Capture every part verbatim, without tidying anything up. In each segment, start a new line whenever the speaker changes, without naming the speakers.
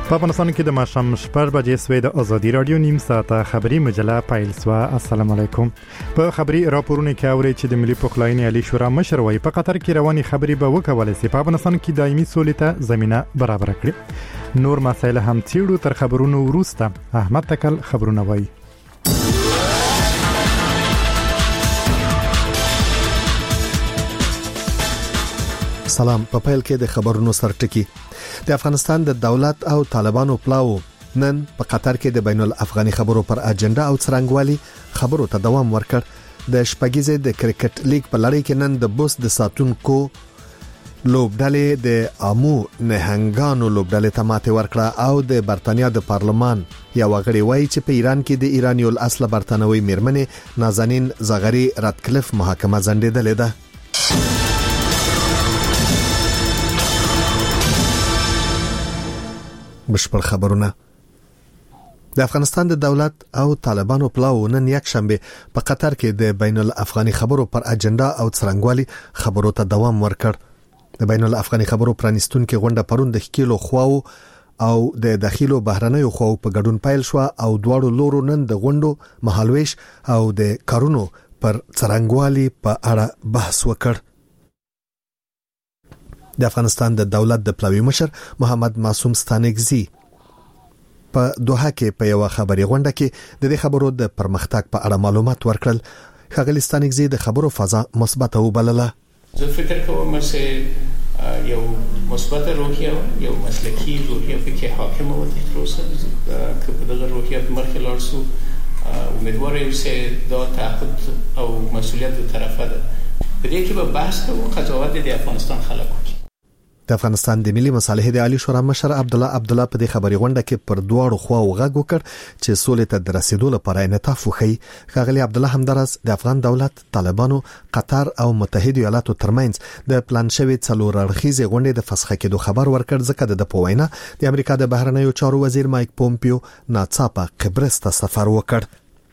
په افغانستان کې د ماښام شپږ بجې سوې د ازادي رادیو نیم ساعته خبري مجله پیل سوه. السلام علیکم. په خبري راپورونه کې اوري چې د ملي پخلاینې علی شورا مشر وایي په قطر کې رواني خبري به وکولای شي په افغانستان کې دایمي سولې ته زمينه برابر کړي. نور مسایل هم تیړو تر خبرونو وروسته. احمد تکل خبرونه وایي.
سلام. په پیل کې د خبرونو سرټکی. د افغانستان د دولت او طالبانو پلاو نن په قطر کې د بین الافغاني خبرو پر اجنډا او څرنګوالي خبرو ته دوام ورکړ. د شپږیزې د کرکټ لیګ په لړۍ کې نن د بوس د ساتونکو لوبډلې د امو نهنګانو لوبډلې ته ماته ورکړه او د برتانیا د پارلمان یو غړي وایي چې په ایران کې د ایرانی الاصل برتانوي میرمنې نازنین زغری راتکلف محاکمه ځنډېدلې ده. بشپړ خبرونه. د افغانستان د دولت او طالبانو پلاو نن یک شنبه په قطر کې د بین الافغاني خبرو پر اجنډا او څرنګوالي خبرو ته دوام ورکړ. د بین الافغاني خبرو پرانیستون کې غونډه پرون د خکیلو خواو او د داخلو بهرنیو خواو په ګډون پیل شو او دواړو لورو نن د غونډو مهالويش او د کارونو پر څرنګوالي په اړه بحث وکړ. د افغانستان د دولت د پلاوی مشر محمد معصوم ستانکزی په دوحه کې په یو خبري غونډه کې د دې خبرو د پرمختګ په اړه معلومات ورکړل. ښاغلی ستانکزی د خبرو فضا مثبت وبلله.
زه فکر کوم چې یو مثبت روحیه یو مسلکی روحیه پکې حاکمه و تر اوسه که په دغه روحیه مخکې لاړ شو امیدوار یم چې دا تعهد او مسؤلیت د طرفه ده په دې کې به بحث کوو قضاوت د افغانستان خلک وکړي.
د افغانستان د ملي مصالحې د عالی شورا مشر عبد الله عبد الله په دې خبري غونډه کې پر دواړو خواو غږ وکړ چې سولې ته د رسیدو لپاره انعطاف وکړي. ښاغلی عبد الله همدارس د افغان دولت، طالبانو، قطر او متحده ایالاتو ترمنځ د پلان شوی څلور اړخیزې غونډې د فسخه کېدو خبر ورکړ ځکه د پوینه د امریکا د بهرنیو چارو وزیر مایک پومپیو ناڅاپه قبرس ته سفر وکړ.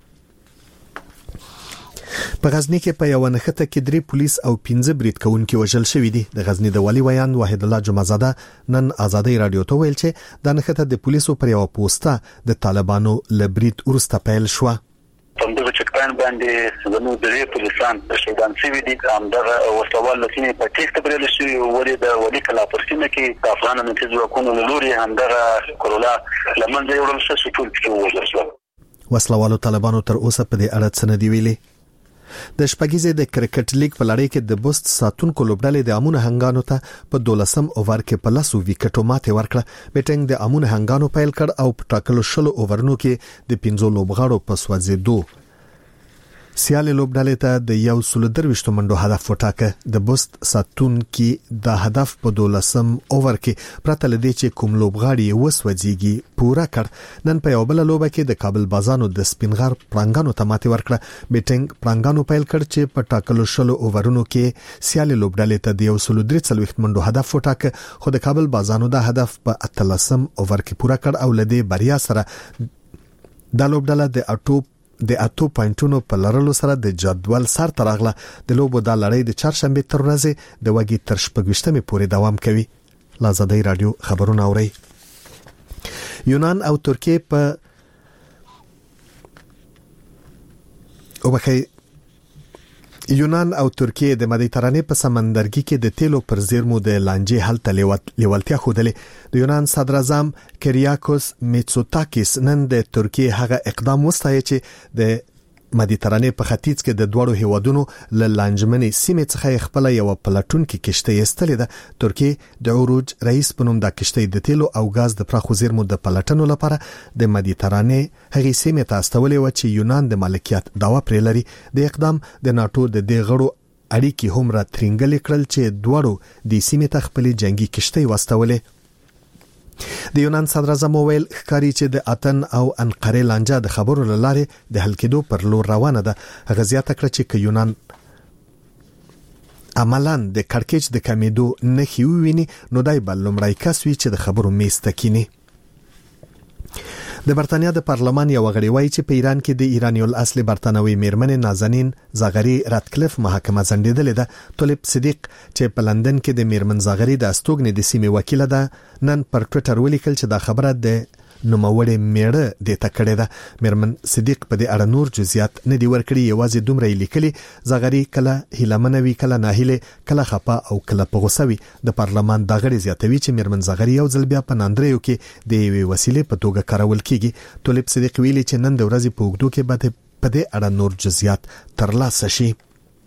په غزنی کې په یو نښته کې درې پولیس او پنځه برید کوونکي وژل شوي دي. د غزنی د والی ویان واحد الله جمعزاده نن ازادي رادیو ته ویل چې د نښته د پولیسو پر یو پوسټه د طالبانو لبرید ورسته پیل شو.
په دغه چکان باندې زموږ درې پولیسان شهیدان شوي دي. همدغه وسوال لسینې په تیښته بریالي شوي ولې د ولی کلا پر سیمه کې د افغان منتج ځواکونو له لوري همدغه کرولا لمنځه یوړل شو چې ټول پکې ووژل شول.
وسلوالو طالبانو تر اوسه په دې اړه څه نه دی ویلي. د شپږیزې د کرکټ لیګ په لړۍ کې د بوست ساتونکو لوبډلې د امونه هنګانو ته په دولسم اوور کې په لاسو وکټو ماته ورکړه. بیټنګ د امونه هنګانو پیل کړ او په ټاکلو شلو اوورونو کې د پنځو لوبغاړو په سوځېدو سیالي لوبډلې ته د یو سل درويشت منډو هدف وټاکه. د بوست ساتونکو د هدف په دولسم اوور کې پرته لدی چې کوم لوبغاړي وسوځيږي پورا کړ. نن په یو بل لوبه کې د کابل بازانو د سپینغر پرنګانو ته ماته ورکړه. بیټنګ پرنګانو پیل کړ چې په ټاکلو شلو اوورونو کې سیالي لوبډلې ته د یو سل درويشت منډو هدف وټاکه خو د کابل بازانو د هدف په اتلسم اوور کې پورا کړ او لدی بریا سره د لوبډله د اټو د اته پوینټونو په لرلو سره د جدول سر ترغله. د لوبو د لړۍ د چهارشنبه تر ورځې د وګي تر شپږشتمه پورې دوام کوي. لازدی رادیو خبرونه اوري. یونان او ترکیه په او بخي یونان او ترکیه د مدیترانې په سمندرګي کې د تیلو پر زیرمو د لانجې حل ته لیوالتیا خوده. د یونان صدر اعظم کریاکوس میتسوتاکیس نن د ترکیه هغه اقدام وستایي چې د مدیترانې په ختیځ کې د دوړو هیوادونو ل لانجمنې سیمې څخه خپل یو پلاتون کې کشته یستلې ده. ترکیه د عروج رئیس پنوم د کشته د تیلو او غاز د پراخو زیرمو د پلاتنو لپاره د مدیترانې هغه سیمې ته استولې و چې یونان د مالکیت دعوا پرې لري. د اقدام د ناتو د دې غړو اړیکې هم را ترنګل کړل چې دوړو د سیمې ته خپل جنگي کشته واستولې. د یونان صدر اعظم ویل ښکاری چې د اتن او انقره لانجه د خبرو لاره د حل کېدو پر لور روانه ده. هغه زیاته کړ چې یونان عملاً د کړکېچ د کمیدو نښې وویني نو دای بل لمړی کس وی چې د خبرو میز تکینی. د برتانیا د پارلمان یو غړي وایي چې په ایران کې د ایرانی الاصل برتانوي میرمن نازنین زاغری راتکلف محاکمه ځنډیدلې ده. طالب صدیق چې په لندن کې د میرمن زاغری د استوګنې د سیمې وکیل ده نن پر ټوئیټر ولیکل چې دا خبره د نوموړې میړه د تکړه ده. میرمن صدیق په دې اړه نور جزئیات نه دی ورکړي، یوازې دومره لیکلي زاغری کله هیلمنوي کله ناهیله کله خپه او کله په غوسه وي. د پارلمان د غړي زیاتوي چې میرمن زاغری یو ځل بیا په ناندریو کې د یوې وسیلې په توګه کارول کیږي. طالب صدیق ویلي چې نن د ورځې په وګړو کې به په دې اړه نور جزئیات ترلاسه شي.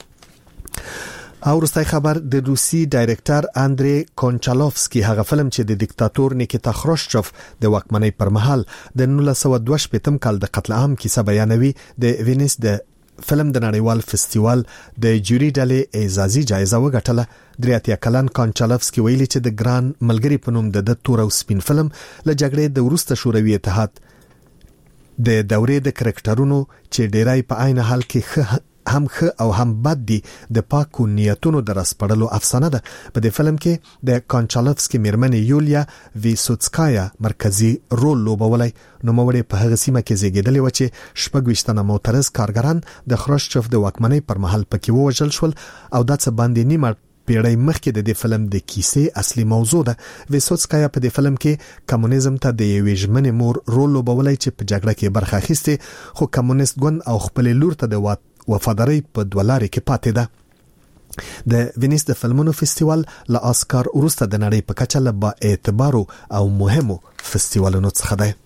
او وروستي خبر د روسي ډایرکټر اندري کونچالوفسکي هغه فلم چې د دیکتاتور نیکیتا خروشچوف د واکمنۍ پر مهال د نولس سوه دوه شپږم کال د قتل عام کیسه بیانوي. د وینیس د فلم د نړیوال فستیوال د جوري ډلې اعزازي جایزه وګټله. دریاتیا کلن کونچالوفسکي ویلي چې د ګران ملګری په نوم د تور او سپین فلم له جګړې د وروسته شوروي اتحاد د دورې د کرکټرونو چې ډیرای په عین حال کې هم ښه او هم بد دي د پاکو نیتونو د راسپړلو افسانه ده. په دې فلم کې د کونچالوفسکي میرمن یولیا ویسوتسکایا مرکزی رول لوبولای. نوموړی په هغه سیمه کې زیږیدلې و چې شپږ ویشتنه معترض کارګران د خروشچوف د واکمنۍ پر مهال پکې ووژل شول او دا څه باندې نیمه پیړۍ مخکې د دې فلم د کیسې اصلي موضوع ده. ویسوتسکایا په دې فلم کې کمونیزم ته د یوې ژمنې مور رول لوبولای چې په جګړه کې برخه اخیسته، خو کمونیست ګوند او خپل لور ته د وفاداری په دولاري کې پاتې ده. د وینیس د فلمونو فستیوال له آسکار وروسته د نړۍ په کچه له با اعتبارو او مهمو فستیوالونو څخه ده.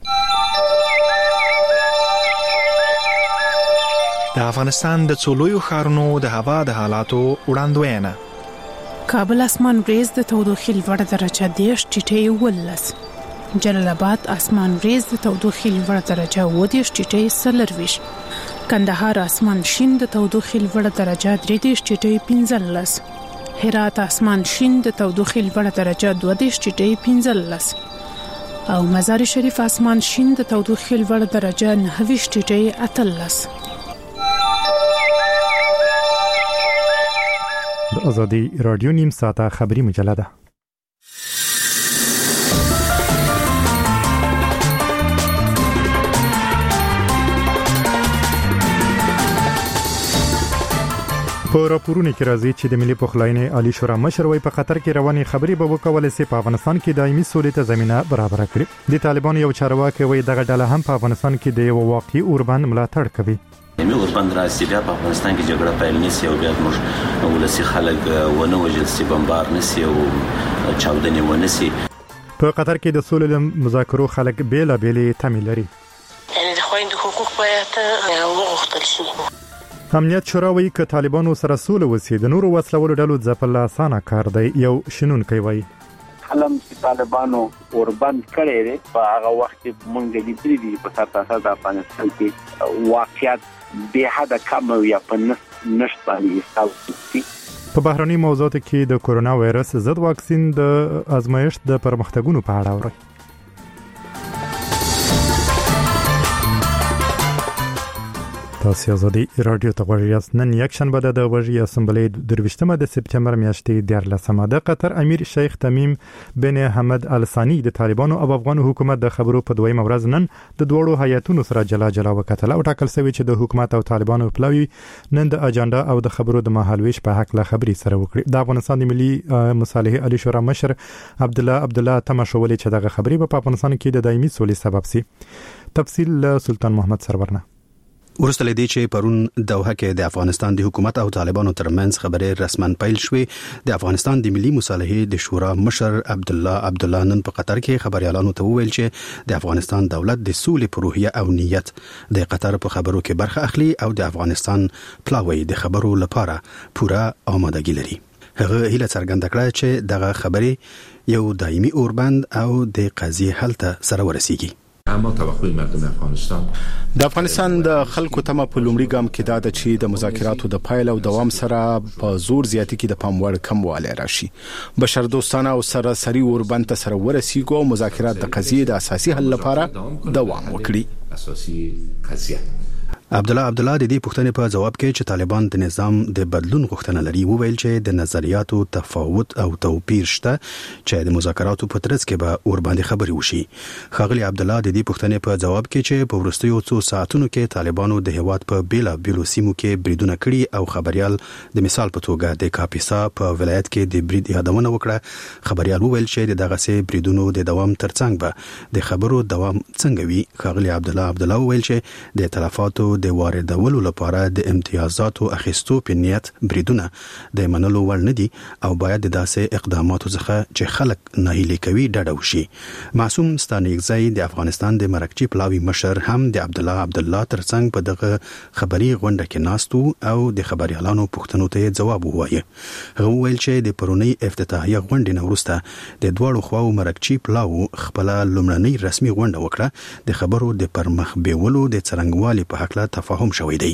د افغانستان د څولویو ښارونو د هوا د حالاتو وړاندوینه.
کابل اسمان ریز د تودوخې لوړه درجه دیش ټیټه ولس. جلال آباد اسمان ریز د تودوخې لوړه درجه و دیش ټیټه سلرویش. کندهار اسمان شین د تودوخې لوړه درجه درې دیش ټیټه پنځلس. هرات اسمان شین د تودوخې لوړه درجه دوه دیش ټیټه پنځلس. او مزار شریف اسمان شین د تودوخې لوړه درجه نهه دیش ټیټه اتلس.
د ازادي رادیو نیم ساعته خبری مجله ده. په راپورونو کې راځي چې د ملي پخلاینې عالی شورا مشر وای په قطر کې رواني خبري به وکولای سي په افغانستان کې دایمي سولې ته زمينه برابر کړي. د طالبانو یو چارواکي وای دغه ډله هم په افغانستان کې د یو واقعي اوربند ملاتړ کوي.
مې اوربند راځي بیا په افغانستان کې جګړه پیل نشي او بیا موږ ولسی خلک ونه وجل سي بمبار نشي او چاودنې ونه سي.
په قطر کې د سولې مذاکرو خلک بیل بیل تمه لري.
یعنی د خويندو حقوق باید وغوښتل شي.
امنیت شورا وایي چې طالبانو سره سوله وسی د نورو وسلوالو ډلو ځپل اسانه کار دی. یو شنون کوي
حلم چې طالبانو اوربند کړي دي په هغه وخت مونږ لیدلې دي په تاسو د افغانستان کې واقعیت به حد کم یا په نشټ باندې تاسو
په بهرني موضوعاتو کې د کورونا وایرس ضد واکسین د ازمایښت د پرمختګونو په اړه اوري. تاسو ازادي رادیو ته غوړیاست. نن یک شنبه د غوړی اسمبلې درويشتمه د سپتمبر میاشتې د لسمه د قطر امیر شیخ تمیم بن حمد ال ثانی د طالبانو او افغان حکومت د خبرو په دویم ورځ نن د دوړو هیاتونو سره جلا جلا وکټل او ټاکل شوی چې د حکومت او طالبانو پلاوی نن د اجنډا او د خبرو د مهالويش په حق له خبري سره وکړي. د افغانستان د ملي مصالحه علی شورا مشر عبد الله عبد الله تماشولي چې دغه خبري په افغانستان کې د دایمي سولې سبب سي. تفصیل سلطان محمد سرورنه.
ورسته لدی چې پرون دوحه کې د افغانستان د حکومت او طالبانو ترمنځ خبرې رسمن پیل شوې. د افغانستان د ملي مصالحه د شورا مشر عبد الله عبد الله نن په قطر کې خبريالانو ته وویل چې د افغانستان دولت د سولې پروژه او نیت د قطر په خبرو کې برخه اخلي او د افغانستان پلاوی د خبرو لپاره پوره آمادګي لري. هغه هیله څرګنده کړه چې دغه خبرې یو دایمي اوربند او د قضیه حل ته سره ورسیږي.
اما توقع مردم افغانستان
د افغانستان د خلکو تمه په لومړي ګام کې دا د چې د مذاکراتو د پایل او دوام سره په زور زیاتی کې د پاموړ کمواله راشي. بشر دوستانه او سراسري اوربند ته سره ورسیږي او مذاکرات د قضیه د اساسي حل لپاره دوام وکړي.
اساسي قضیه
عبد الله عبد الله د دې پوښتنې په جواب کې چې طالبان د نظام د بدلون غوښتنه لري وویل چې د نظریاتو تفاوت او توپیر شته چې د مذاکراتو په ترڅ کې به اور باندې خبري وشي. ښاغلي عبد الله د دې پوښتنې په جواب کې چې په وروستیو څو ساعتونو کې طالبانو د هیواد په بیلا بیلو سیمو کې بریدونه کړي او خبريال د مثال په توګه د کاپیسا په ولایت کې د برید یادونه وکړه. خبريال وویل چې دغه سه بریدونو د دوام ترڅنګ به د خبرو دوام څنګه وي. ښاغلي عبد الله عبد الله وویل چې د تلفاتو د واردولو لپاره د امتیازاتو اخیستو په نیت بریدونه د منلو وړ نه دي او باید د داسې اقداماتو څخه چې خلک ناهیلي کوي ډډه وشي. معصوم ستانکزی د افغانستان د مرکچی پلاوی مشر هم د عبد الله عبد الله ترڅنګ په دغه خبري غونډه کې ناستو او د خبريالانو پوښتنو ته جواب ووایي. هغه ویل چې د پرونی افتتاحیه غونډې نه وروسته د دوړو خواو مرکچی پلاو خپل لومړنۍ رسمي غونډه وکړه. د خبرو د پرمخ بیولو د څرنګوالي په حق لا تفاهم شوی دی.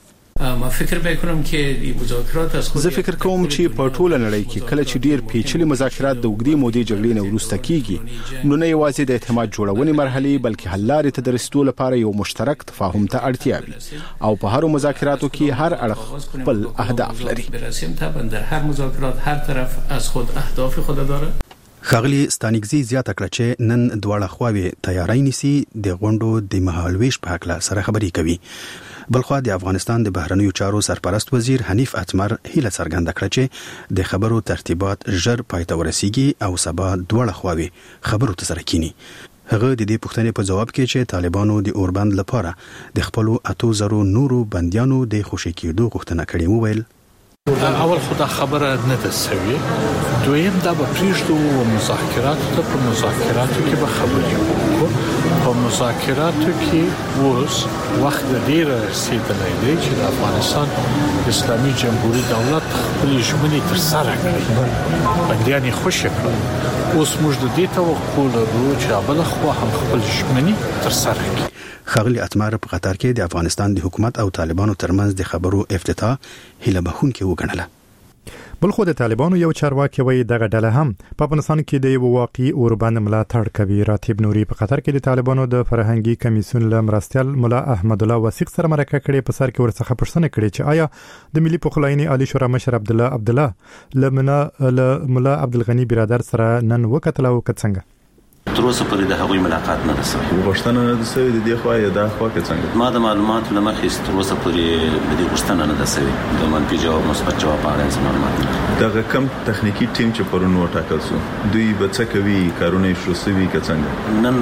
ما فکر وکړم چې د مذاکرات از خود
زه فکر کوم چې په ټوله نړۍ کې کله چې ډیر پیچلي مذاکرات د وګړي مودې جګړې نه وروسته کیږي نو نه یوازې د اعتماد جوړونې مرحله بلکې حل لارې ته د رسیدو لپاره یو مشترک تفاهم ته اړتیا وي او په هر مذاکراتو کې هر اړخ خپل اهداف لري.
برسیم طبعا در هر مذاکرات هر طرف از خود اهداف خود داره.
ښاغلي ستانکزی زیاته کړه چې نن دواړه خواوې تیاری نیسي د غونډو د مهالويش په حق سره خبري کوي. بلخو د افغانستان د بهرنیو چارو سرپرست وزیر حنیف اتمر هیله څرګنده کړه چې د خبرو ترتیبات ژر پای ته ورسیږي او سبا دواړه خواوې خبرو ته سره کینی. هغه د دې پوښتنې په جواب کې چې طالبانو د اوربند لپاره د خپل اتو زرو نورو بنديانو د خوشی کېدو غوښتنه کړې وویل.
اول خدا خبره نه ده سوي دویم دا به پریږدو مذاکرات ته په مذاکراتو کې به خبرې وکړو. په مذاکراتو کې اوس وخت ډیر رسیدلی دی چې د افغانستان اسلامي جمهوریت دولت خپل ژمنې تر سره کړي بنديان یې خوشی کړي. اوس موږ د دې توقع لرو چې بل خو هم خپل ژمنې تر سره کړي.
ښاغلي اتمر په قطر کې د افغانستان د حکومت او طالبانو ترمنځ د خبرو افتتاح هیله بخونکې وګڼله.
بل خو د طالبانو یو چارواکي وایي دغه ډله هم په افغانستان کې د یو واقعي اوربند ملاتړ کوي. راتب نوري په قطر کې د طالبانو د فرهنګي کمیسیون لمرستيال مولا احمد الله وثیق سره مرکه کړې. په سر کې ورڅخه پښتنه کړې چې آیا د ملي پخلاینې عالی شورا مشر عبد الله عبد الله لمنا مولا عبد الغنی برادر سره نن وکتل او کڅنګ
تر اوسه پورې د هغوی ملاقات نه رسوي.
غوښتنه نه ده سوې د دې خوا یا د خوا کې څنګه؟
ما د معلوماتو له مخې تر اوسه پورې د دې غوښتنه نه ده سوې. د منفي جواب مثبت جواب په اړه معلومات نه لرم.
دغه کم تخنیکی ټیم چې پرون وټاکل شو دوی به څه کوي؟ کارونه یې شروع شوي که څنګه؟
نن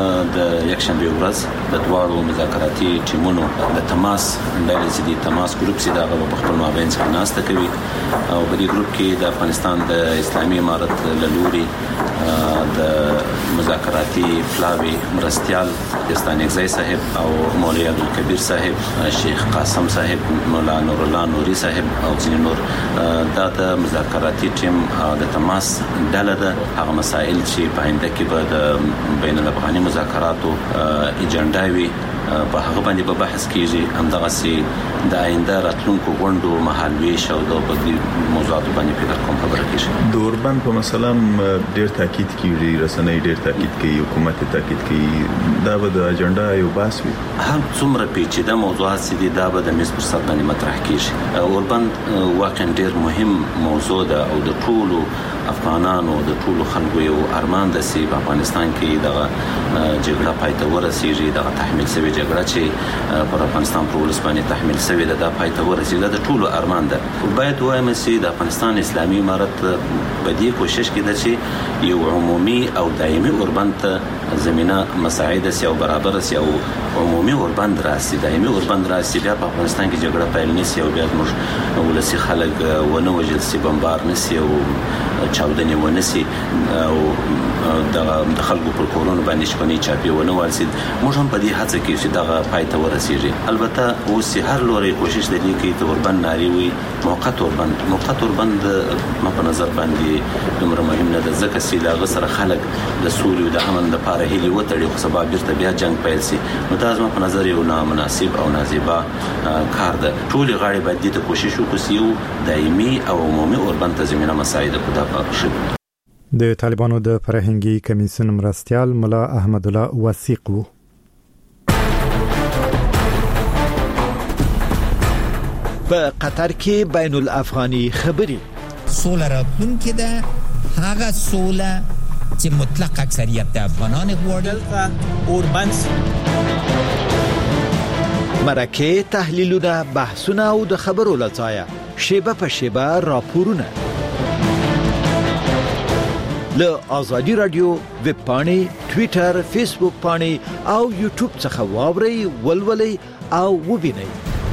د یکشنبه ورځ د دواړو مذاکراتي ټیمونو د تماس ډلې چې د تماس ګروپ چې دغه په خپل مابین څخه ناسته کوي او په دې ګروپ کې د افغانستان د اسلامي امارت له لوري د مذاکراتي پلاوی مرستيال ستانکزی صاحب او مولوی عبدالکبیر صاحب شیخ قاسم صاحب مولا نور الله نوري صاحب او ځینې نور دا د مذاکراتي ټیم د تماس ډله ده. هغه مسائل چې په آینده کې به د بین الافغاني مذاکراتو ایجنډا وي په هغه باندې به بحث کیږي. همدغه سي د آینده راتلونکو غونډو مهالويش او د بدلی موضوعاتو باندې فکر کوم خبره کیږي.
د اوربند په مسله ډیر تاکید کیږي، رسنۍ ډیر تاکید کوي، حکومت تاکید کوي. دا به د اجنډا یو باس وي.
هم څومره پیچیده موضوعات دي دا به د میز پر سر باندې مطرح کیږي. اوربند واقعا ډیر مهم موضوع ده او د ټولو افغانانو د ټولو خلکو یو ارمان ده چې په افغانستان کې دغه جګړه پای ته ورسیږي. دغه تحمیل شوی جګړه چې پر افغانستان پر ولس باندې تحمیل شوی ده د پای ته ورسیږي د ټولو ارمان ده. باید وایم چې د افغانستان اسلامي امارت په دې کوشش کې ده چې یو عمومي او دایمي اوربند ته زمينه مساعده سي او برابر سي او عمومي اوربند راسي دایمي اوربند راسي. بیا په افغانستان کې جګړه پیل نشي او بیا موږ ولسی خلک ونه وجل سي بمبار نشي او چاودنې ونسي او د خلکو پر کورونو باندې شپنی چاپی ونه ورسید. موږ هم په دې هڅه کې چې دغه پای ته ورسیږي. البته اوس هر لوري کوشش د دې کوي ته اوربند ناري وي موقت اوربند موقت اوربند ما په نظر باندې دومره مهم نه ده ځکه چې لاغه سره خلک د سولې او د امن لپاره هلي وتړي خو سبا بیرته بیا جنگ پیل شي. نو دا زما په نظر یو نامناسب او نازیبا کار ده. ټول غاړي باید دې ته کوشش وکړي چې یو دایمي او عمومي اوربند ته زمينه مساعده کوي.
د طالبانو د فرهنګي کمیسیون مرستيال مولا احمد الله وثیق وو.
په قطر کې بین الافغاني خبرې
سوله راتلونکې ده هغه سوله چې مطلق اکثریت د افغانان غواړي
اوربنس مرکه تحلیلونه بحثونه او د خبرو لځایه شیبه په شیبه راپورونه له آزادی رادیو ویب پاڼې ټوئیټر فیسبوک پاڼې او یوټیوب څخه واورئ ولولئ او وبینئ.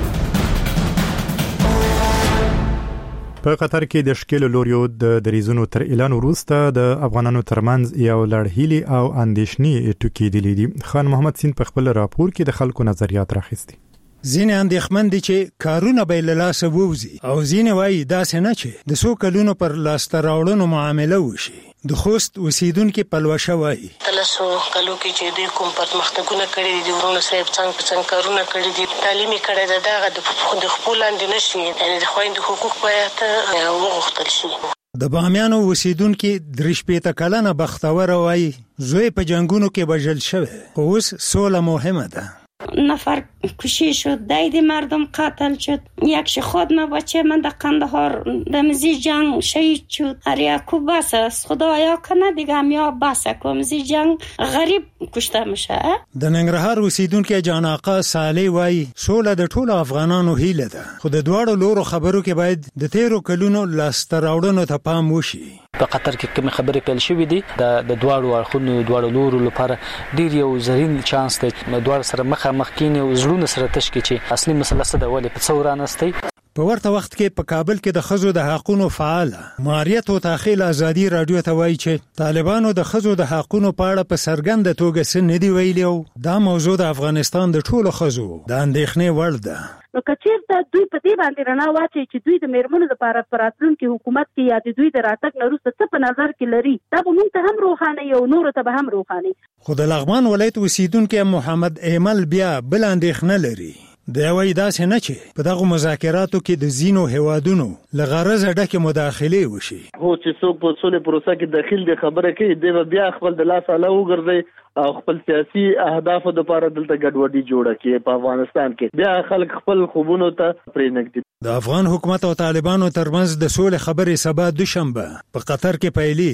په قطر کې د شکل لوریو د دریزونو تر اعلان وروسته د افغانانو ترمنځ یو لړهیلي او اندېښنې ټوکې دي لیدي. خان محمد سین په خپل راپور کې د خلکو نظریات راخستي.
ځینې اندېښمن دي چې کارونه به له لاسه ووځي او ځینې وایي داسې نه چې د څو کلونو پر لاسته راوړنو معامله وشي. د خوست اوسیدونکو پلوشه وایي
تلاسو کلو کې چې د کوم پرمختګونه کړي دي د ورونو صاحب څنګه څنګه کارونه کړي دي تعلیمي کړي ده دغه د خپل لاندې نشي یعنی د خويندو حقوق باید وغوښتل شي.
د بامیانو اوسیدونکو درش پېته کلنه بختور وایي زوی په جنگونو کې بجل شوی خو اوس سوله مهمه ده.
نفر کشی شد داید مردم قتل شد یک خود ما بچه من در قندهار دمزی جنگ شهید شد هر یکو بس است خدایا کنه دیگه هم یا بس کمزی جنگ غریب کشته میشه.
د ننګرهار اوسیدونکو جان آقا صالح وایي سوله د ټولو افغانانو هیله ده خو د دواړو لورو خبرو کې باید د تیرو کلونو لاسته راوړنو ته پام وشي.
په قطر کې کوم خبرې پیل شوې دي د دواړو اړخونو دواړو لورو لپاره ډیر یو زرین چانس دی دواړو سره مخه مخ کینې او زړونه سره تشکي چې اصلي مسله څه ده ولې په څورانستي.
په ورته وخت کې په کابل کې د خزو د حقوقو فعال ماریت او تاخیل ازادي رادیو ته وایي چې طالبانو د خزو د حقوقو په اړه په سرګند توګه څه نه دی ویلي او دا موضوع د افغانستان د ټولو خزو د اندېښنې وړ ده.
نو کچیر ته دوی په دې باندې رڼا واچي چې دوی د میرمنو لپاره پراتلونکو حکومت کې یا د دوی د راتګ نه وروسته څه په نظر کې لري دا به موږ ته هم روښانه یو نور ته به هم روښانه.
خو د لغمان ولایت اوسیدونکو محمد ایمل بیا بل اندېښنه لري. دا وایي داسې نه چې په دغه مذاکراتو کې د زینو هوادونو لغرض ډکه مداخله وشي.
هو چې څوک په سولې پروسه کې داخل دي خبره کوي دی بیا خپل د لاس اله وګرځي او خپل سیاسي اهدافو لپاره دلته ګډوډي جوړه کړي. په افغانستان کې بیا خلک خپل خوبونو ته پرېنګدي.
د افغان حکومت او طالبانو ترمنځ د سولې خبرې سبا دوشنبه په قطر کې پیلې.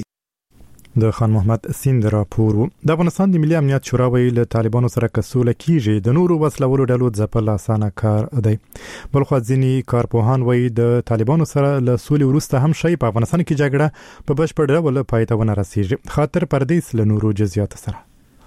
د خان محمد سیند راپور. د افغانستان د ملي امنیت شورا ویل طالبانو سره کسوله کیږي د نورو وسلوالو ډلو ځپل اسانه کار دی. بلخو ځینی کارپوهان وایي د طالبانو سره له سولې وروسته هم شي په افغانستان کې جګړه په بشپړ ډول پای ته ونه رسیږي. خاطر پردیس له نورو جزئیات سره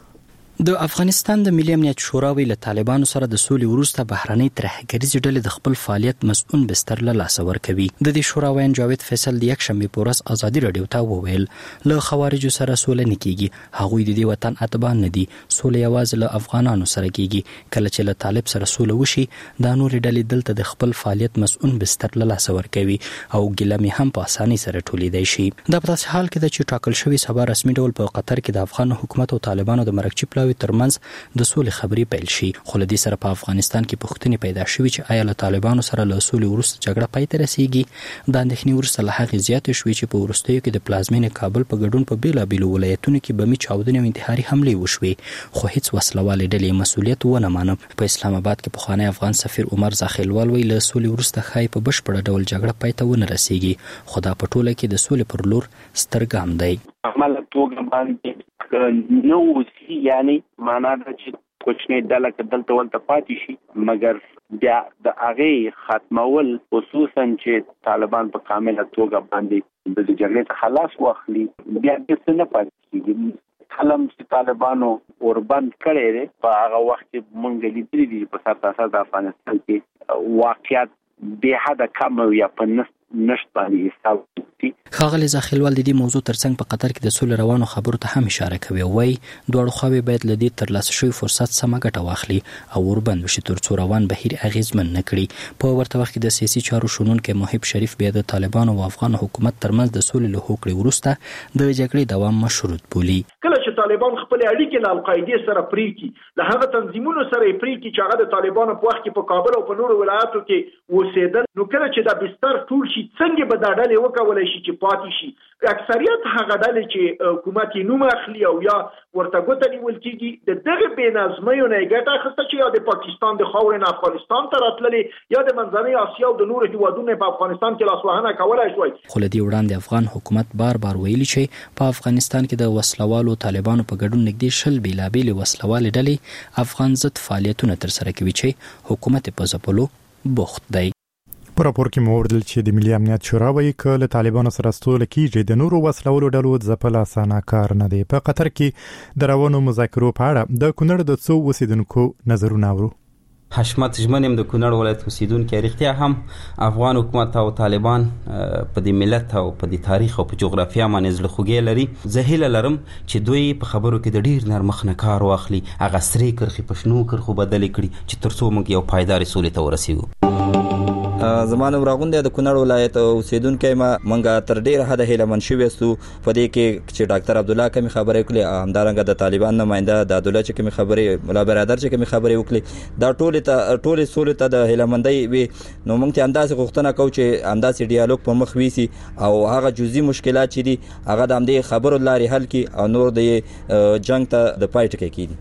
د افغانستان د ملي امنیت شورا ویل طالبانو سره د سولې وروسته بهرنۍ ترهګریزې ډلې د خپل فعالیت مسؤل بستر له لاس ورکوي. د دې شورا وین جاوید فیصل د یک شنبه په ورځ ازادي رادیو ته وویل له خوارجو سره سولې نه کیږي هغوی د دې وطن اتباع نه دي سولې یوازې له افغانانو سره کیږي کله چې له طالب سره سولې وشي دا نور ډلې دلته د خپل فعالیت مسؤل بستر له لاس ورکوي او ګلمي هم په اسانۍ سره ټولیدای شي. دا په داسې حال کې د چې ټاکل شوی سبا رسمي ډول په قطر کې د افغان حکومت او طالبانو د مرکچی پلاوي ترمنځ د سولې خبرې پیل شي. خو لدې سره په افغانستان کې پوښتنې پیدا شوې چې آیا له طالبانو سره له سولې وروسته جګړه پای ته رسیږي. د اندېښنې وروسته له هغې زیاتې شوې چې په وروستیو کې د پلازمینې کابل په ګډون په بیلابیلو ولایتونو کې بمي چاودنې او انتحاري حملې وشوې خو هیڅ وسلوالې ډلې مسؤلیت ونه منه. په اسلام آباد کې پخوانی افغان سفیر عمر زاخیلوال ویل له سولې وروسته ښایي په بشپړ ډول جګړه پای ته ونه رسیږي خو دا په ټوله کې د سولې پر لور ستر ګام دی.
عمل توګه باندې نو وسی یعنی معنا د چې کوچنی ډله کدلته ولته پاتې شي مګر بیا د هغه ختمول خصوصا چې طالبان په کامله توګه باندې د جګړې خلاص واخلي بیا د څه پاتې کیږي. حلم چې طالبانو اوربند کړي دي په هغه وخت کې مونږ لیدلې دي په سر تاسو د افغانستان کې واقعیت به حد کم یا په نس نشته باندې حساب دي.
خاغلی زاخیلوال د دې موضوع ترڅنګ په قطر کې د سولې روانو خبرو ته هم اشاره کوي وای دوه خواوې باید له دې ترلاسه شوی فرصت سمه ګټه واخلي او وربند وشي ترڅو روان بهیر اغیزمن نه کړي. په ورته وخت کې د سیاسي چارو شنونکو محب شریف بیا د طالبانو او افغان حکومت ترمنځ د سولې له هوکړې وروسته د جګړې دوام مشروط بولي.
کله
چې طالبان خپل اړیکې له القاعده سره پرې کړي له هغه تنظیمونو سره پرې کړي چې هغه د طالبانو په وخت کې په کابل او په نورو ولایاتو کې اوسېدل، نو کله چې دا بستر ټول شي څنګه به دا ډلې وکولای شي چې پاتې شي؟ اکثریت هغه ډلې چې حکومت یې نوم اخلي او یا ورته ګوته نیول کېږي د دغه بې نظمیو نه یې ګټه اخیسته چې یا د پاکستان د خاورې نه افغانستان ته راتللې یا د منځنۍ اسیا او د نورو هېوادونو په افغانستان کې لاسوهنه کولی شوی.
خو له دې وړاندې افغان حکومت بار بار ویلي چې په افغانستان کې د وسلوالو طالبانو په ګډون نږدې شل بېلابېلې وسلوالې ډلې افغان ضد فعالیتونه ترسره کوي چې حکومت په ځپلو بوخت دی.
په راپور کې مو وردل چې د ملي امنیت شورا وایي چې له طالبانو سره ستول کېږي د نورو وسلوالو ډلو ځپل اسانه کار نه دی. په قطر کې د روانو مذاکرو په اړه د کونړ د څو اوسیدونکو نظرونه اورو.
حشمت ژمنیم د کونړ ولایت اوسیدونکي رښتیا هم افغان حکومت او طالبان په دې ملت او په دې تاریخ او په جغرافیا باندې زړه خوږی لري. زه هیله لرم چې دوی په خبرو کې د ډیر نرمښت نه کار واخلي، هغه سرې کرښې په شنو کرښو بدلې کړي چې تر څو موږ یو پایدارې سولې ته ورسیږو.
زمانه راغون د کونړ ولایت اوسیدونکو ما منګه تر ډیره حد هیله منشي وستو په دې کې چې ډاکټر عبد الله کوم خبرې وکړي، همدارنګه د طالبان نماینده د عبد الله چې کوم خبرې مولا برادر چې کوم خبرې وکړي، دا ټول ته ټول سولې ته د هیله مندۍ وي. نو موږ ته انداز غوښتنه کوو چې انداز ډیالوګ په مخ ویسي او هغه جزئی مشکلات چې دي هغه د همدې خبرو لارې حل کړي او نور د جنگ ته د پای ټکی کړي.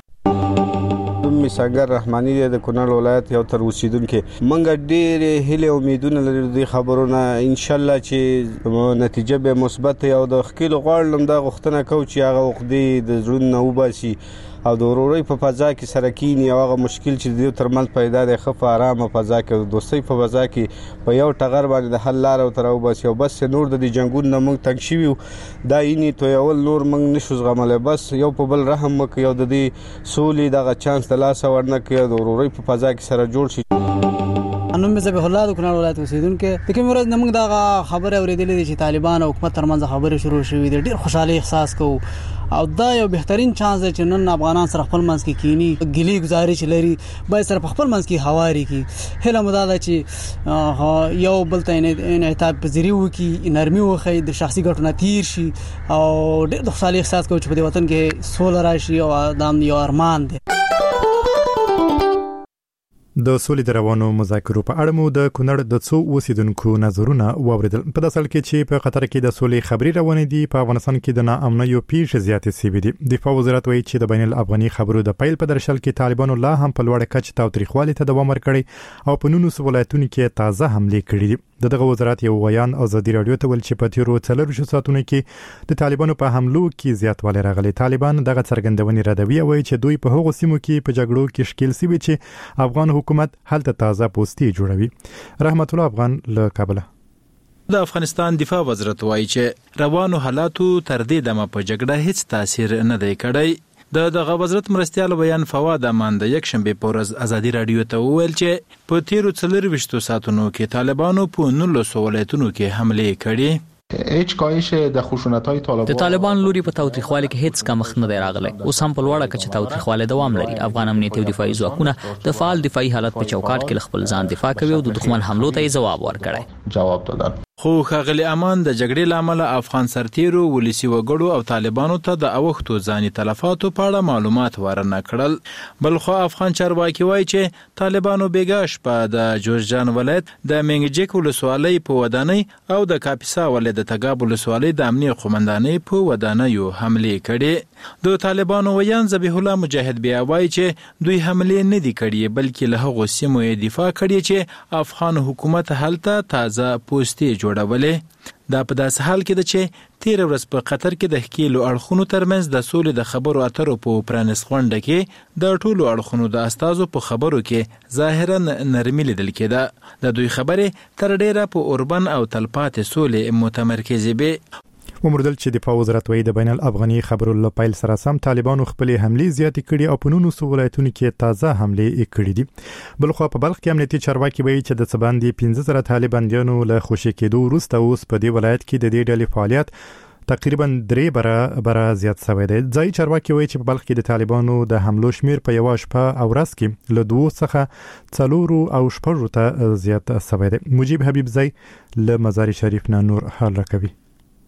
مساګر رحماني د کونړ ولایت یو تر اوسیدونکو منګه ډېر هیله امیدونه لري د خبرونه ان شاء الله چې نتیجه به مثبت او د خکیل غوړلم د غوښتنه کو چې هغه وخت د ژوند نو باسي او د وروري په فضا کې سره کینی او هغه مشکل چې د ترمن پیدا د خف آرامه فضا کې د دوستۍ په فضا کې په یو ټغر باندې د حل لار او تر او بس یو بس نور د جنگون نه موږ تنګ شوی دا یې تو یو نور موږ نشو زغمل، بس یو په بل رحم مک یو د دې سولې دغه چانس د لاس ورنه کې د وروري په فضا کې سره جوړ شي.
انو مې زبې الله د کونړ ولایت اوسیدونکو د کوم ورځ موږ دا خبره اوریدلې چې طالبان او حکومت ترمنځ خبرې شروع شوې دي، ډېر خوشاله احساس کوو او دا یو بهترین چانس دی چې نن افغانان سره خپل منځ کې کینی ګلی گزارش لري باید سره خپل منځ کې هواري کی هله مداده چې یو بل ته انعطاف پذیری وکي، نرمي وخی، د شخصي ګټو نه تیر شي او ډېر خوشاله احساس کوو چې په دې وطن کې سوله راشي او دا یو ارمان دی.
د سولې د روانو مذاکرو په اړه مو د کونړ د څو اوسیدونکو نظرونه واوریدل. په داسې حال کې چې په قطر کې د سولې خبري روانې دي، په افغانستان کې د ناامنیو پیښې زیاتې شوې دي. دفاع وزارت وایي چې د بین الافغاني خبرو د پیل په درشل کې طالبانو لا هم په لوړ کچ تاوتریخوالي ته دوام ورکړي او په نونو ولایتونو کې تازه حملې کړې دي. دغه وزارت یو ویان ازادي رادیو ته ول چې په تیرو څلور ساعتونو کې د طالبانو په حملو کې زیاتوالی راغلی. طالبان دغه څرګندونې ردوي او چې دوی په هغو سیمو کې په جګړو کې شکیل سوي چې افغان حکومت هلته تازه پوسټي جوړوي. رحمت الله افغان له کابل.
د افغانستان دفاع وزارت وایي چې روانو حالاتو تر دې دمه په جګړه هیڅ تاثیر نه دی کړی. د دغه وزارت مرستیال بیان فواد امان د یک شنبه په ورځ ازادي رادیو ته وویل چې په تیرو څلور وشتو ساعتونو کې طالبانو په نولس ولایتونو کې حملې کړې.
هیڅ کاهش د خشونت‌های طالبان
د طالبان لوري په تاوتریخوالي کې هیڅ کمښت نه دی راغلی. اوس هم په لوړه کچه تاوتریخوالي دوام لري. افغان امنیتي او دفاعي ځواکونه د فعال دفاعي حالت په چوکاټ کې خپل ځان دفاع کوي او د دښمن حملو ته ځواب ورکړي.
جواب دادن.
خو ښاغلي امان د جګړې لامل افغان سرتیرو ولسی وګړو او طالبانو ته د اوختو ځاني تلفاتو په اړه معلومات ورنه کړل. بلخو افغان چارواکي وایي چې طالبانو بیګاش په د جوزجان ولایت د منګجیک ولسوالۍ په ودانۍ او د کاپیسا ولایت د تګاب ولسوالۍ د امنیه قومندانۍ په ودانیو حملې کړې. د طالبانو ویان ذبیح الله مجاهد بیا وایي چې دوی حملې نه دي کړې بلکې له هغو سیمو یې دفاع کړې چې افغان حکومت هلته تازه پوسټي جوړولې. دا په داسې حال کې ده چې تیر ورځ په قطر کې د ښکیلو اړخونو ترمنځ د سولې د خبرو اترو په پرانیست غونډه کې د ټولو اړخونو د استازو په خبرو کې ظاهرا نرمي لیدل کېده. د دوی خبرې تر ډیره په اوربن او تلپاتې سولې متمرکزې وې.
ومردل چې دفاع وزارت وایي د بین الافغاني خبرو له پیل سره سم طالبانو خپلې حملې زیاتې کړي او په نونو ولایتونو کې تازه حملې کړي دي. بلخو په بلخ کې امنیتي چارواکي وایي چې د څه باندې پنځه زره طالبانیانو له خوشي کېدو وروسته اوس په دې ولایت کې د دې ډلې فعالیت تقریبا درې برا برا زیات شوی دی. ځای چارواکي وایي چې په بلخ کې د طالبانو د حملو شمیر په یو شپه او ورځ کې له دوه څخه څلورو او شپږو ته زیات شوی دی. مجيب حبیب زئی له مزار شریف نه نور حال راکوي.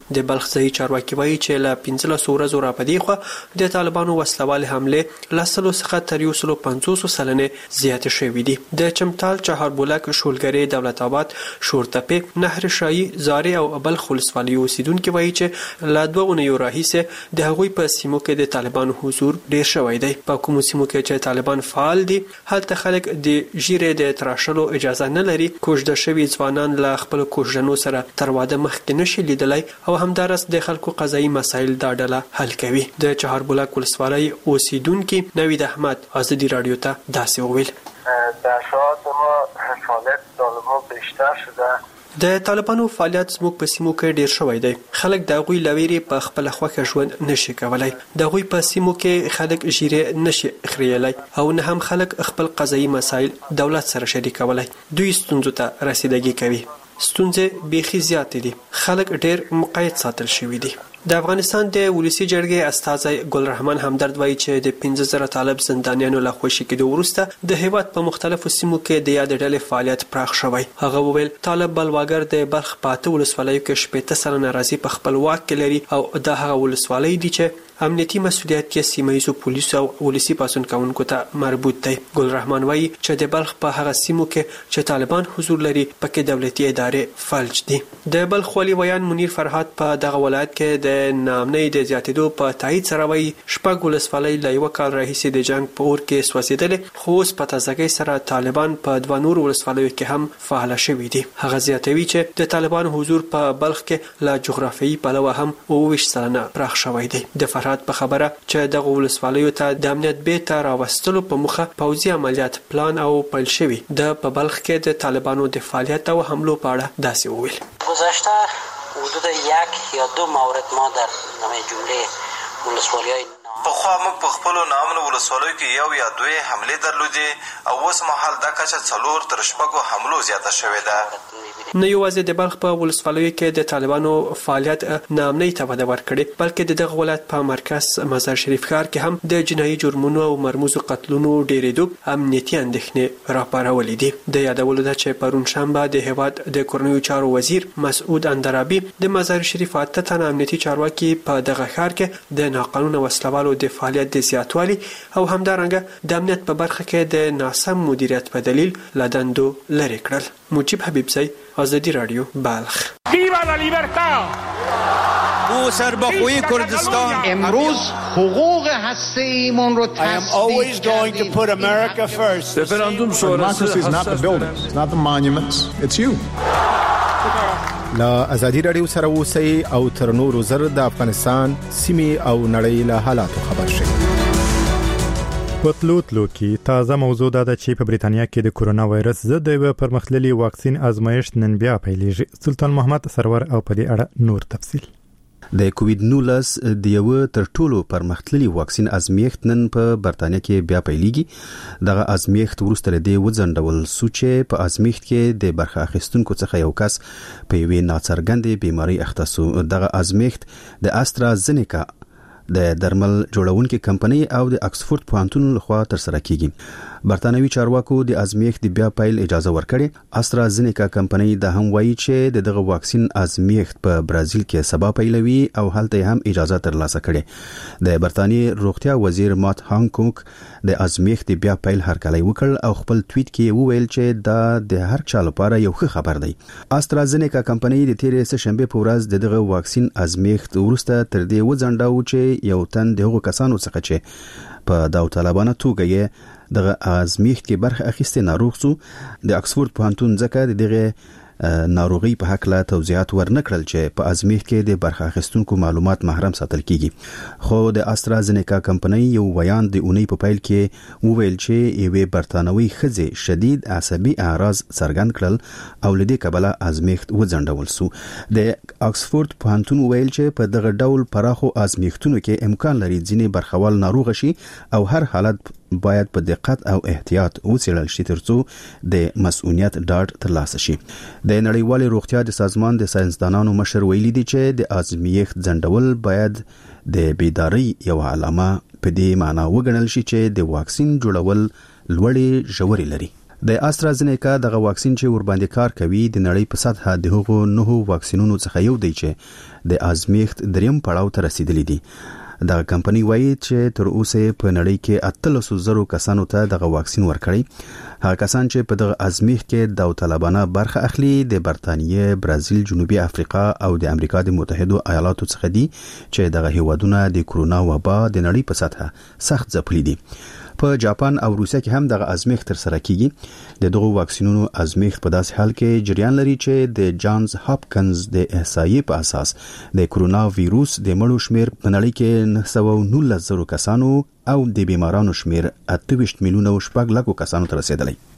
د بلخ ځایي چارواکي وایي چې له پنځلس ورځو راپدې خو د طالبانو وسلوالې حملې له سلو څخه تر یو سلو پنځوس سلنې زیاتې شوې دي. د چمتال، چهاربولک، شولګرې، دولت آباد، شورتپې، نهر شاهي، زاري او بلخ ولسوالیو اوسیدونکي وایي چې له دوه اونیو راهیسې د هغوی په سیمو کې د طالبانو حضور ډیر شوی دی. په کومو سیمو کې چې طالبان فعال دي هلته خلک د ژیرې د تراشلو اجازه نه لري. کوژده شوي ځوانان له خپل کوژدنو سره تر واده مخکې نشي لیدلی او همدارس د خلکو قضایي مسایل دا ډله حل کوي. د چهاربولک ولسوالۍ اوسیدونکي نوید احمد ازادي رادیو ته داسې وویل:
در شهادت ما فعالیت طالبان بیشتر شده.
د طالبانو فعالیت زموږ په سیمو کې ډیر شوی دی. خلک د هغوی له ویرې په خپله خوښه ژوند نشي کولی. د هغوی په سیمو کې خلک ژیرې نشي خریلی او نه هم خلک خپل قضایي مسایل دولت سره شریکولی. دوی ستونزو ته رسیدګي کوي. ستونزې بیخي زیاتې دي. خلک ډیر مقید ساتل شوي دي. د افغانستان د ولسی جرګې استازی ګلرحمن همدرد وایي چې د پنځه زره طالب زندانیانو له خوشي کېدو وروسته د هیواد په مختلفو سیمو کې د یاد ډلې فعالیت پراخ شوی. هغه وویل طالب بلواګر د بلخ په اته ولسوالیو کې شپېته سلنه راځي په خپل واک کې لري او دا هغه ولسوالۍ دي چې امنیتي مسؤلیت کې سیمه ییزو پولیسو او ولسی پاڅون کوونکو ته مربوط دی. ګلرحمن وایي چې د بلخ په هغه سیمو کې چې طالبان حضور لري پکې دولتي ادارې فلج دي. د بلخ والي ویان منیر فرهاد په دغه ولایت کې د نامنۍ د زیاتېدو په تایید سره وایي شپږ ولسوالۍ له یوه کال راهیسې د جنګ په اور کې سوځېدلې خو اوس په تازګۍ سره طالبان په دوه نورو ولسوالیو کې هم فعاله شوي دي. هغه زیاتوي چې د طالبانو حضور په بلخ کې له جغرافیایي پلوه هم اوه ویشت سلنه پراخ شوی دی. د فرهاد په خبره چې دغه ولسوالیو ته د امنیت بیرته راوستلو په موخه پوځي عملیات پلان او پیل شوي. د په بلخ کې د طالبانو د فعالیت او حملو په اړه داسې وویل:
گذشته حدود یک یا دو مورد ما در نامه جمله ولسوالیای
پخوا موږ په خپلو نامنو ولسوالیو کې یو یا دوی حملې درلودې او اوس مهال دا کچه څلور تر شپږو حملو زیاته شوې ده.
نه یوازې د بلخ په ولسوالیو کې د طالبانو فعالیت نامنۍ ته وده ورکړې بلکې د دغه ولایت په مرکز مزار شریف ښار کې هم د جنایي جرمونو او مرموزو قتلونو ډېرېدو امنیتي اندېښنې راپارولې دي. د یادولو ده چې پرون شنبه د هیواد د کورنیو چارو وزیر مسعود اندرابي د مزار شریف اته تنه امنیتي چارواکي په دغه ښار کې د ناقانونه وسلوالو د فعالیت د زیاتوالي او همدارنګه د امنیت په برخه کې د ناسم مدیریت په دلیل له دندو لرې کړل. مجیب حبیبزی، آزادی رادیو، بلخ.
ویوا لا لیبرتا!
او سربخوی کردستان
امروز حقوق هسته ایمان رو
I am always going to put America first.
Referendum sonrası
Democracy is not the buildings, it's not the monuments, it's you.
لا ازادي رادیو سره اوسئ او تر نورو زر د افغانستان سیمې او نړۍ له حالاتو خبر شئ.
پتلو تلو کې تازه موضوع ده چې په بریتانیا کې د کورونا وایرس ضد یو پرمختللي واکسین آزمایښت نن بیا پیلېږي. سلطان محمد سرور او په دې اړه نور تفصیل.
د کووید نولس د یو تر ټولو پرمختللي واکسین ازمایښت نن په برتانیا کې بیا پیلېږي. دغه ازمایښت وروسته له دې وځنډول سو چې په ازمایښت کې د برخه اخیستونکو څخه یو کس په یوې ناڅرګندې بیماری اخته سو. دغه ازمایښت د استرازینیکا د درمل جوړونکو کمپنۍ او د اکسفورد پوهنتون لخوا ترسره کیږي. برتانوي چارواکو د ازمایښت د بیا پیل اجازه ورکړې. استرازینیکا کمپنۍ د هم وایي چې دغه واکسین ازمایښت په برازیل کې سبا پیلوي او هلته هم اجازه ترلاسه کړي. د برتانیې روغتیا وزیر مات هانکوک د ازمایښت د بیا پیل هرکلی وکړ او خپل ټویټ کې وویل چې دا د هر چا لپاره یو ښه خبر دی. استرازینیکا کمپنۍ د تیرې سه شنبه په ورځ دغه واکسین ازمایښت وروسته تر دې وځنډاو چې یو تن دغه کسانو څخه چې په داوطلبانه توګه یې دغه ازمایښت کې برخه اخیسته ناروغ سو. د اکسفورد پوهنتون ځکه دغه ناروغي په حق لا توضیحات ورنکړل چې په ازمایښت کې د برخه اخیستونکو معلومات محرم ساتل کیږي. خو د استرازینیکا کمپنۍ یو بیان د اونۍ په پیل کې وویل چې یوې برتانوي ښځې شدید عصبي اعراض څرګند کړل او لدې کبله ازمایښت وځنډول سو. د اکسفورد پوهنتون ویل چې په دغه ډول پراخو ازمایښتونو کې امکان لري ځینې برخوال ناروغ شي او هر حالت باید په دقت او احتیاط وڅېړل شي ترڅو د مسؤلیت ډاډ ترلاسه شي. د نړیوال روغتیا د سازمان د ساينسدانانو مشر ویلي دي چې د ازمایښت ځنډول باید د بیداری یو علامه په دې معنی وګڼل شي چې د واکسین جوړول لوړې ژورې لري. د استرازینیکا دغه واکسین چې ور باندې کار کوي د نړۍ په سطحه د هغو نهو واکسینونو څخه یو دی چې د ازمیښت دریم پړاو ته رسیدلی دی. دغه کمپنی وایي چې تر اوسه په نړۍ کې اتلس زره کسانو ته دغه واکسین ورکړی. هغه کسان چې په دغه ازمیښت کې داوطلبانه برخه اخلي د برتانیې، برازیل، جنوبي افریقا او د امریکا د متحده ایالاتو څخه دي چې دغه هیوادونه د کرونا وبا د نړۍ په سطحه سخت ځپلي دي. په جاپان او روسیه کې هم دغه ازمیښت تر سره کیږي. د دغه واکسینونو ازمیښت په داسې حال کې جریان لري چې د جانز هاپکنز د احصایې په اساس د کرونا وایروس د مړو شمیر په نړۍ کې نه سوه او نولس زره کسانو او د بیمارانو شمیر اته ویشت میلیونه او شپږ لکو کسانو ته رسیدلی.